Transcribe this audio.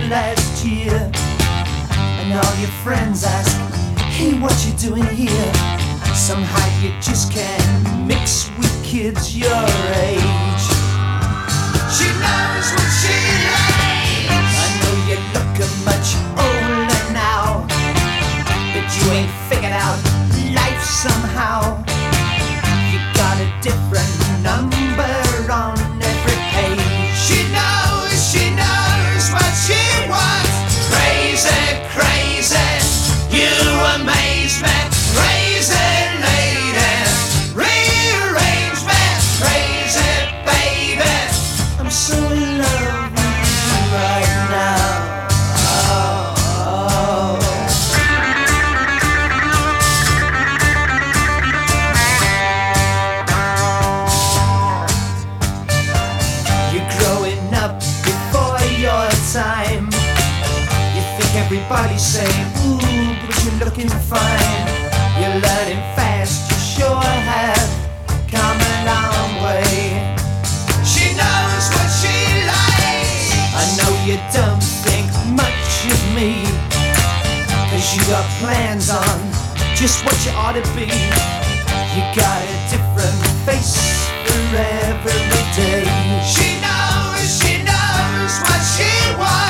last year. And all your friends ask, hey, what you doing here? Somehow you just can't mix with kids your age. She knows what she likes. I know you look much older now, but you ain't figured out life somehow. You got a different number on every page. She knows what she wants. Crazy, crazy, you amaze me. Crazy lady, rearrange me. Crazy baby, I'm so in love with you right now. Oh. You're growing up before your time. You think everybody's saying, ooh, but you're looking fine. You're learning fast, you sure have come a long way. She knows what she likes. I know you don't think much of me, 'cause you got plans on just what you ought to be. You got a different face for every day. She knows what she wants.